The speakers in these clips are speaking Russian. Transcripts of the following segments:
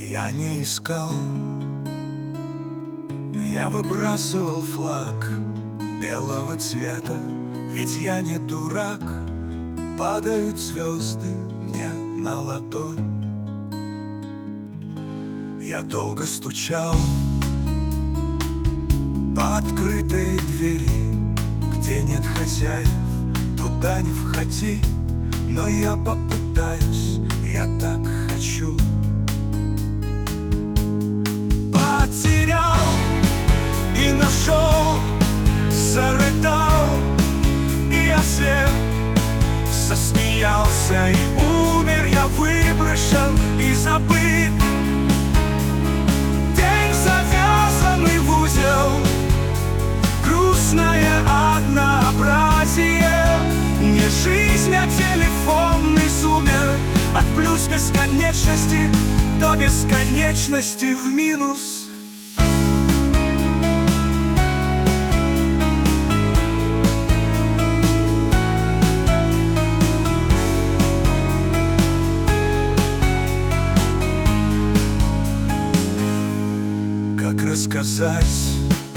Я не искал, я выбрасывал флаг белого цвета, ведь я не дурак. Падают звезды мне на ладонь. Я долго стучал по открытой двери, где нет хозяев, туда не входи. Но я попытаюсь, я так хочу. Потерял и нашел, зарыдал и ослеп, засмеялся и умер. Я выброшен и забыт. День завязанный в узел, грустное однообразие. Не жизнь, а телефонный зумер. От плюс бесконечности до бесконечности в минус. Как рассказать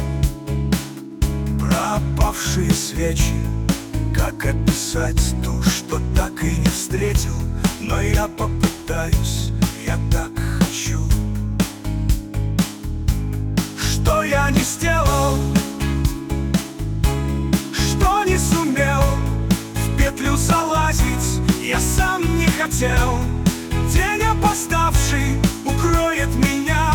про опавшие свечи? Как описать то, что так и не встретил? Но я попытаюсь, я так хочу. Что я не сделал, что не сумел в петлю залазить, я сам не хотел. День опоздавший укроет меня.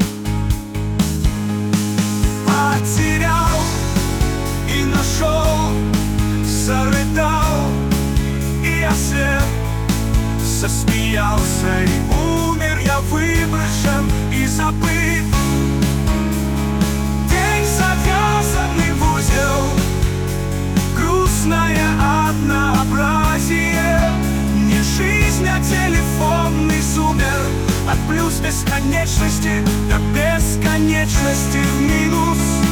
Потерял и нашел, зарыдал и ослеп, засмеялся и умер. Я выброшен и забыт. День завязанный в узел, грустное однообразие. Не жизнь, а телефонный зумер. От плюс бесконечности до бесконечности в минус.